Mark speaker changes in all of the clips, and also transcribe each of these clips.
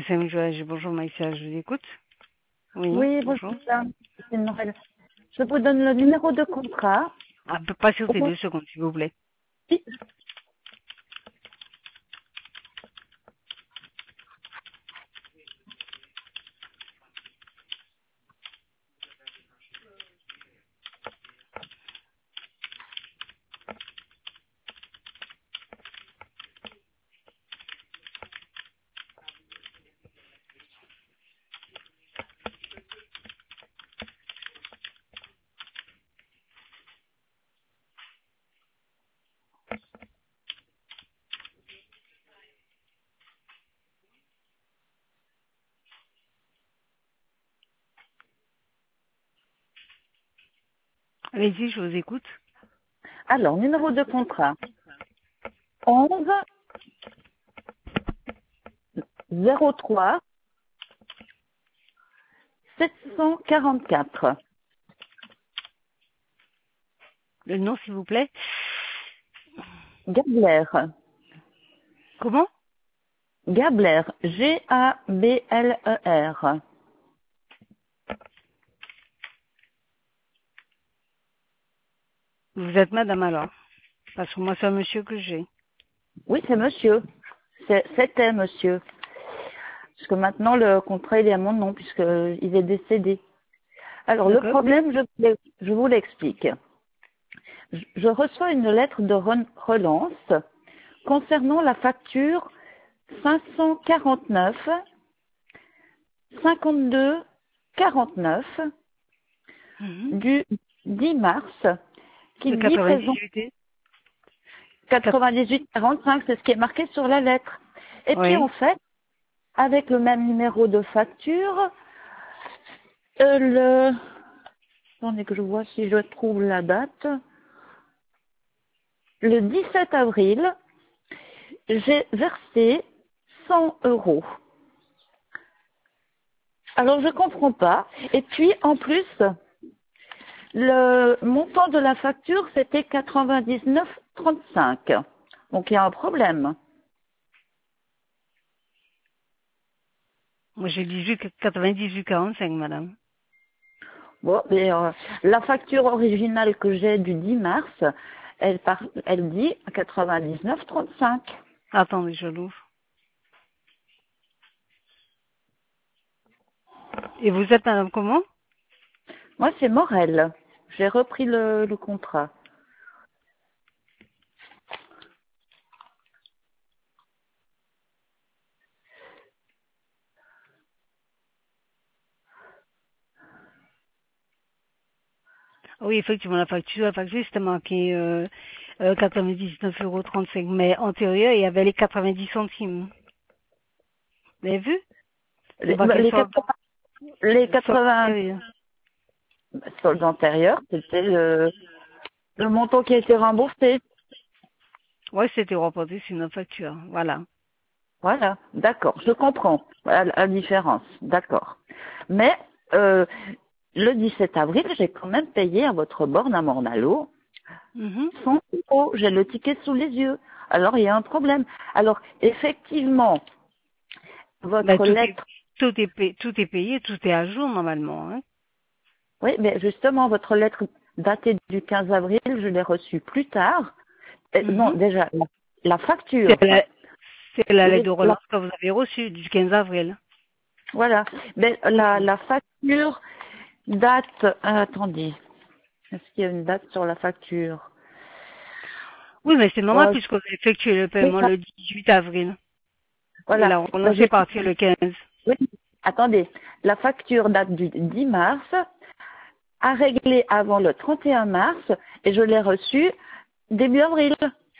Speaker 1: SM Joage, bonjour Maïssa, je vous écoute. Oui,
Speaker 2: Oui, bonjour,
Speaker 1: bonjour.
Speaker 2: madame. C'est Morel. Je vous donne le numéro de contrat.
Speaker 1: Ah, patientez 2 secondes, s'il vous plaît.
Speaker 2: Oui.
Speaker 1: Allez-y, je vous écoute.
Speaker 2: Alors, numéro de contrat. 11 03 744.
Speaker 1: Le nom, s'il vous plaît.
Speaker 2: Gabler.
Speaker 1: Comment?
Speaker 2: Gabler. Gabler.
Speaker 1: Vous êtes madame alors? Parce que moi, c'est un monsieur que j'ai.
Speaker 2: Oui, c'est monsieur. C'était monsieur. Parce que maintenant, le contrat, il est à mon nom, puisqu'il est décédé. Alors, le
Speaker 1: D'accord.
Speaker 2: problème, je vous l'explique. Je reçois une lettre de relance concernant la facture 549 52 49
Speaker 1: Mhm.
Speaker 2: du 10 mars qui
Speaker 1: Le
Speaker 2: dit présent
Speaker 1: 98.
Speaker 2: 98 45, c'est ce qui est marqué sur la lettre. Et puis en
Speaker 1: Oui.
Speaker 2: fait, avec le même numéro de facture, attendez que je vois si je trouve la date, le 17 avril, j'ai versé 100 euros. Alors je comprends pas. Et puis en plus, le montant de la facture c'était 99,35. Donc il y a un problème.
Speaker 1: Moi, j'ai 98,45, madame.
Speaker 2: Bon, mais la facture originale que j'ai du 10 mars, elle dit 99,35.
Speaker 1: Attendez, je l'ouvre. Et vous êtes madame comment?
Speaker 2: Moi c'est Morel. J'ai repris le contrat.
Speaker 1: Oui, effectivement, la facture, c'était marqué 99,35 €. Mais antérieur, il y avait les 90 centimes. Vous avez vu? C'est
Speaker 2: Les,
Speaker 1: marqué
Speaker 2: les
Speaker 1: solde,
Speaker 2: 80, les
Speaker 1: solde
Speaker 2: 80
Speaker 1: antérieur.
Speaker 2: soldes antérieurs, c'était le montant qui a été remboursé.
Speaker 1: Oui, c'était reporté sur notre facture. Voilà.
Speaker 2: Voilà, d'accord, je comprends la différence, d'accord. Mais euh, le 17 avril, j'ai quand même payé à votre borne à Mornalo
Speaker 1: Mhm.
Speaker 2: 100 euros. J'ai le ticket sous les yeux. Alors, il y a un problème. Alors, effectivement,
Speaker 1: Ben,
Speaker 2: votre lettre,
Speaker 1: tout est payé, tout est à jour normalement. Hein.
Speaker 2: oui, mais justement, votre lettre datée du 15 avril, je l'ai reçue plus tard. Non,
Speaker 1: Mhm.
Speaker 2: déjà, la
Speaker 1: C'est
Speaker 2: facture,
Speaker 1: la, c'est la lettre de
Speaker 2: la,
Speaker 1: relance que vous avez reçue du 15 avril.
Speaker 2: voilà, mais
Speaker 1: Mhm.
Speaker 2: la facture date, attendez, est-ce qu'il y a une date sur la facture?
Speaker 1: Oui, mais c'est normal
Speaker 2: Oh,
Speaker 1: puisque vous avez effectué le
Speaker 2: oui,
Speaker 1: paiement le 18 avril. Et
Speaker 2: voilà.
Speaker 1: la
Speaker 2: Ben,
Speaker 1: relance est partie le 15.
Speaker 2: oui, attendez, la facture date du 10 mars, à régler avant le 31 mars, et je l'ai reçue début avril.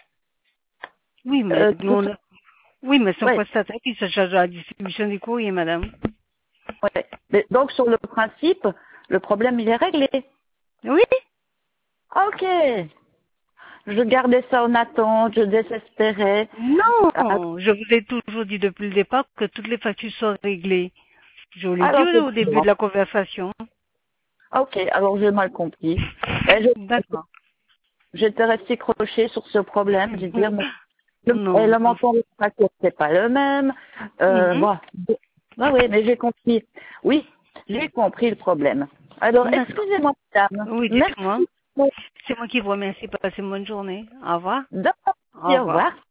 Speaker 1: Oui, mais nous,
Speaker 2: Tout,
Speaker 1: oui, mais c'est un
Speaker 2: ouais,
Speaker 1: prestataire qui se charge de la distribution des courriers, madame.
Speaker 2: ouais. Mais donc sur le principe, le problème il est réglé.
Speaker 1: Oui?
Speaker 2: Ok. Je gardais ça en attente, je désespérais. Ah,
Speaker 1: Non! Je vous ai toujours dit depuis le départ que toutes les factures sont réglées. Je vous l'ai dit
Speaker 2: alors c'est
Speaker 1: au début de
Speaker 2: bon.
Speaker 1: la conversation.
Speaker 2: Ok, alors j'ai mal compris. Ben,
Speaker 1: D'accord.
Speaker 2: j'étais restée crochée sur ce problème. J'ai dit, mais le
Speaker 1: Non.
Speaker 2: montant de facture c'est pas le même.
Speaker 1: Mhm.
Speaker 2: Bon. Bah oui, mais j'ai compris. Oui, j'ai compris le problème. Alors,
Speaker 1: D'accord.
Speaker 2: excusez-moi, madame.
Speaker 1: Oui, dites-moi.
Speaker 2: Merci.
Speaker 1: C'est moi qui vous remercie. Passez une bonne journée. Au revoir.
Speaker 2: D'accord.
Speaker 1: Au
Speaker 2: Au
Speaker 1: revoir.
Speaker 2: revoir.